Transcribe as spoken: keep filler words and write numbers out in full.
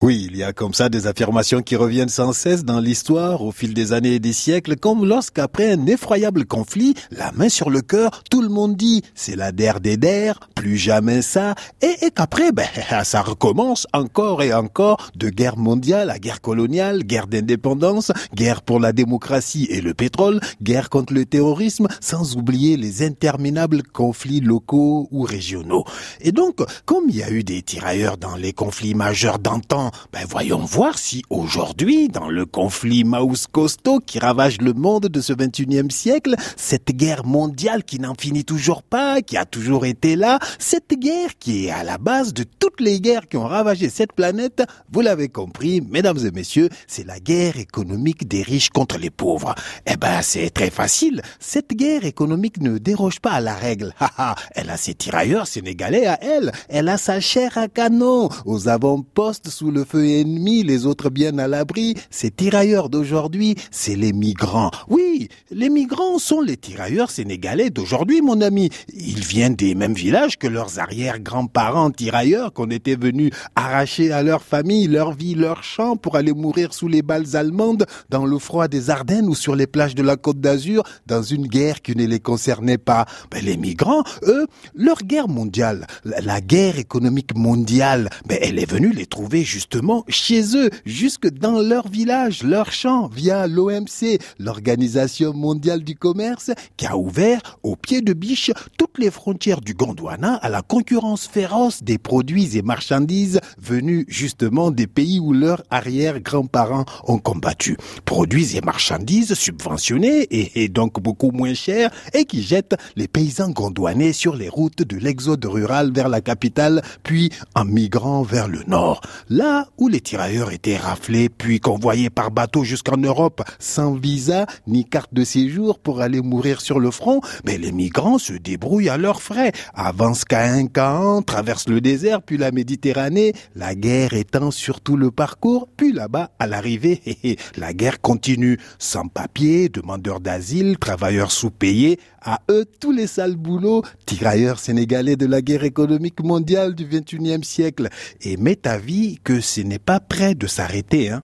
Oui, il y a comme ça des affirmations qui reviennent sans cesse dans l'histoire au fil des années et des siècles, comme lorsqu'après un effroyable conflit, la main sur le cœur, tout le monde dit « c'est la der des der, plus jamais ça », et, et qu'après, ben, ça recommence encore et encore de guerre mondiale à guerre coloniale, guerre d'indépendance, guerre pour la démocratie et le pétrole, guerre contre le terrorisme, sans oublier les interminables conflits locaux ou régionaux. Et donc, comme il y a eu des tirailleurs dans les conflits majeurs d'antan, ben voyons voir si aujourd'hui, dans le conflit Maus Costaud qui ravage le monde de ce vingt et unième siècle, cette guerre mondiale qui n'en finit toujours pas, qui a toujours été là, cette guerre qui est à la base de toutes les guerres qui ont ravagé cette planète, vous l'avez compris, mesdames et messieurs, c'est la guerre économique des riches contre les pauvres. Eh ben, c'est très facile. Cette guerre économique ne déroge pas à la règle. Elle a ses tirailleurs sénégalais à elle. Elle a sa chair à canon, aux avant-postes sous le feu ennemi, les autres bien à l'abri. Ces tirailleurs d'aujourd'hui, c'est les migrants. Oui, les migrants sont les tirailleurs sénégalais d'aujourd'hui, mon ami. Ils viennent des mêmes villages que leurs arrière-grands-parents tirailleurs qu'on était venus arracher à leur famille, leur vie, leur champ pour aller mourir sous les balles allemandes dans le froid des Ardennes ou sur les plages de la Côte d'Azur dans une guerre qui ne les concernait pas. Ben, les migrants, eux, leur guerre mondiale, la, la guerre économique mondiale, ben, elle est venue les trouver justement chez eux, jusque dans leur village, leur champ, via l'O M C, l'Organisation mondiale du commerce, qui a ouvert au pied de biche toutes les frontières du Gondwana à la concurrence féroce des produits et marchandises venus justement des pays où leurs arrière-grands-parents ont combattu. Produits et marchandises subventionnés et, et donc beaucoup moins chers et qui jettent les paysans gondwanais sur les routes de l'exode rural vers la capitale, puis en migrant vers le nord. Là où les tirailleurs étaient raflés puis convoyés par bateau jusqu'en Europe sans visa ni carte de séjour pour aller mourir sur le front, mais les migrants se débrouillent à leurs frais, avancent Caen Caen, traversent le désert puis la Méditerranée, la guerre étend sur tout le parcours, puis là-bas à l'arrivée, la guerre continue, sans papier, demandeurs d'asile, travailleurs sous-payés, à eux tous les sales boulots, tirailleurs sénégalais de la guerre économique mondiale du vingt et unième siècle. Et m'est avis que ce n'est pas près de s'arrêter, hein.